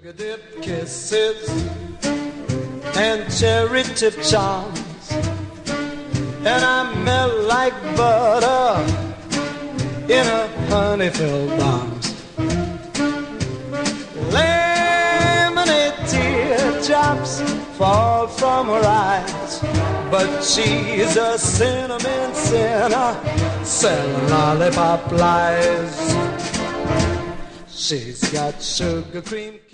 Sugar dip kisses and cherry tip charms, and I melt like butter in a honey-filled arms. Lemonade teardrops fall from her eyes, but she's a cinnamon sinner selling lollipop lies. She's got sugar cream